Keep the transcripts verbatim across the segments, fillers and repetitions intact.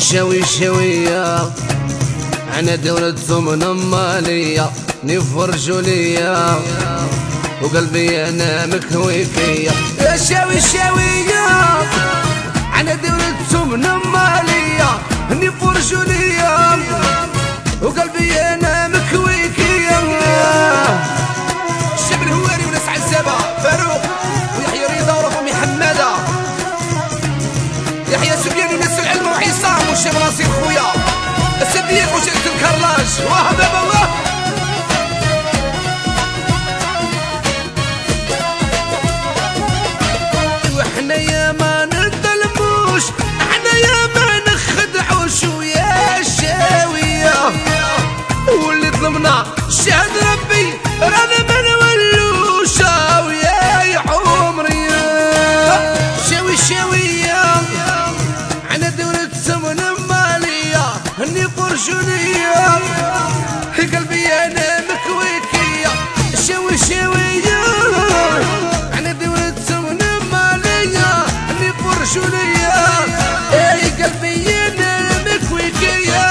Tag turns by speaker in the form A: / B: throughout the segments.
A: شوي شوية أنا دولة ثمن مالية نفرجوا ليا وقلبي أنا مكوي فيا. يا شوي شوية أنا دولة ثمن مالية نفرجوا ليا وقلبي أنا مكوي فيا. الشاب الهواري وناس عزابة فاروق ويحيى رضا ورفمي حمادة يحيى سفيان وناس العلم وعصام والشاب ناصر خويا الصديق وشركة الكرلاج وهذا الله. واحنا يا ما نظلموش احنا يا ما نخدعوش ويا الشاوية واللي ظلمنا شهد ربي رانا ما نولوش ويا يا عمري. شاوي شاوية انا دولة ثمن مالية اني برجولية قلبي انا مكويكية. شاوي شاوية انا دولة ثمن مالية اني برجولية اي قلبي انا مكويكية.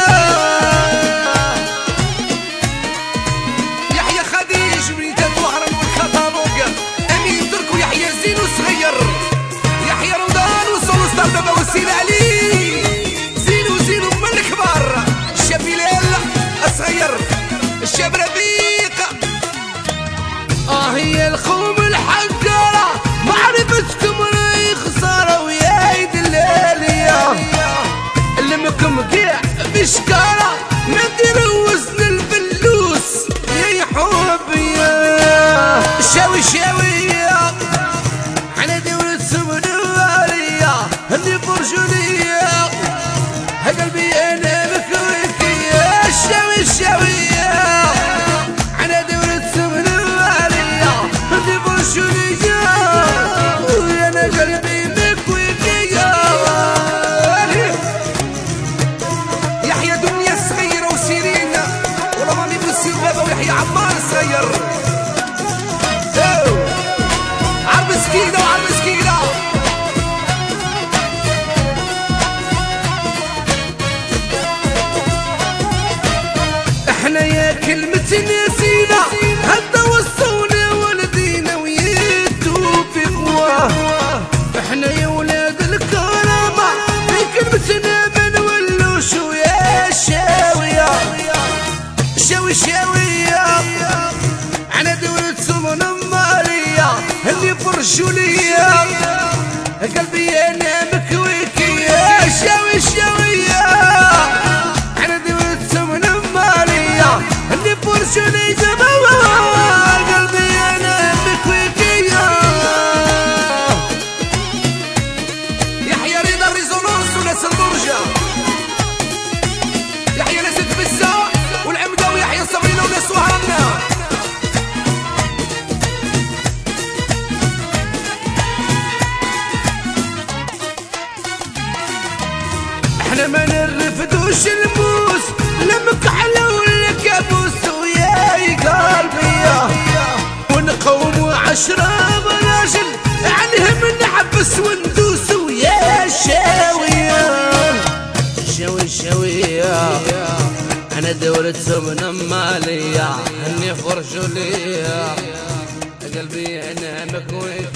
A: يحيى خديج بنت الوهران والكتالوج امين ترك ويحيى زين وصغير يحيى رمضان وصول ستارت اب وسيل علي زينو زينو من الكبار الشاب بلال الصغير الشاب رفيق. اه هي الخوم الحقارة معرفتكم راهي خسارة ويا دلالية اللي مكم قيع بشكارة ما ديروا وزن الفلوس يا حبي. شاوي شاوية على دولة ثمن مالية اللي برجولية قلبي انا مكويكية. شاوي شاوية على دولة ثمن مالية اللي برجولية وانا قلبي مكويكية. يحيى دنيا الصغيرة وسيرين ورماني بنسير بابا ويحيى عمار الصغير عرب مسكينة وعرب مسكينة. احنا يا كلمة نسينا حتى وصونا ولدينا ويتو في قواه. احنا يا ولاد الكرامة في كلمتنا ما نولوش ويا شاوية. شاوي شاوية انا دولة ثمن مالية اللي برجولية قلبي انا مكويكية. شاوي شاوية انا دولة ثمن مالية اللي برجولية قلبي انا مكويكية. يحيى رضا الريزونانس وناس البرجة يحيى ناس التبسة والعمدة ويحيى صبرينا وناس وهرنا. احنا ما نرفدوش الموس لمك حلا ولا كابوس وياي قلبي ونقوم عشرة براجل عنهم نحبس وندوس ويا شاوية. شاوي شاوية انا دولة ثمن مالية اني فرجولية قلبي انا مكوي